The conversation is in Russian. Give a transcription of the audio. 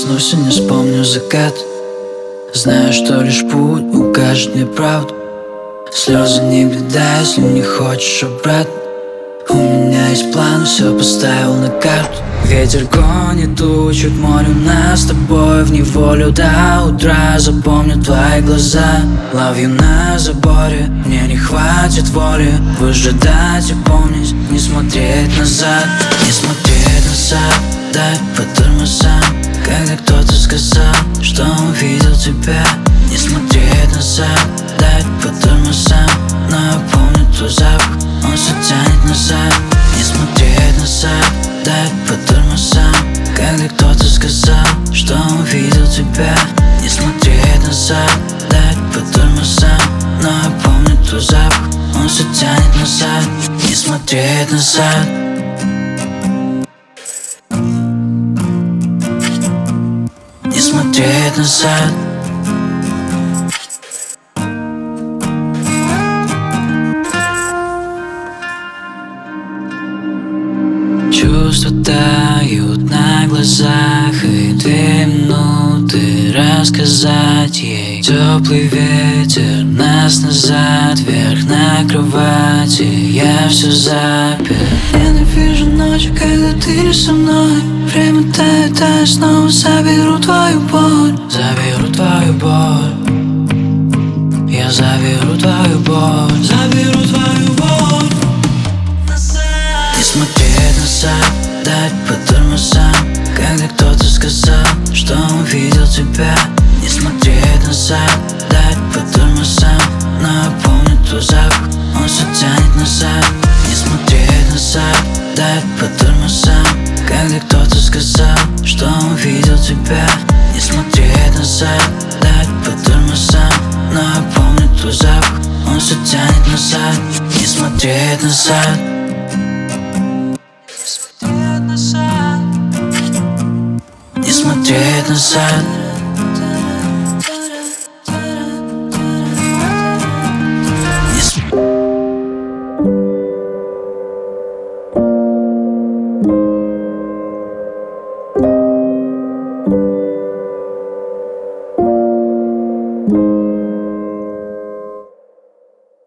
проснусь и не вспомню закат. Знаю, что лишь путь укажет мне правду. Слезы не беда, если не хочешь обратно. У меня есть план, все поставил на карту. Ветер гонит тучи к морю, нас с тобой в неволю до утра. Запомню твои глаза, love you на заборе. Мне не хватит воли выжидать и помнить, не смотреть назад. Не смотреть назад, дай по тормозам. Когда кто-то сказал, что он видел тебя. Не смотреть назад, дай по тормозам. Но я помню твой запах, он все тянет назад. Не смотреть назад, дай по тормозам. Когда кто-то сказал, что он видел тебя. Не смотреть назад, дай по тормозам. Но я помню твой запах, он все тянет назад. Не смотреть назад. Не смотреть назад. Чувства тают на глазах, и 2 минуты рассказать ей. Теплый ветер нас назад, вверх на кровати. Я все запер. Ненавижу ночи, когда ты не со мной. Время тает, а я снова заберу твою боль. Заберу твою боль. Я заберу твою боль. Заберу твою боль. Не смотреть назад, дать по тормозам. Когда кто-то сказал, что он видел тебя. Не смотреть назад, дать по тормозам. Но я помню твой запах, он все тянет назад. Не смотреть назад, дать по тормозам. Когда кто-то сказал, что он видел тебя. Не смотреть назад, дать по тормозам. Но я помню твой запах, он все тянет назад. Не смотреть назад. Не смотреть назад.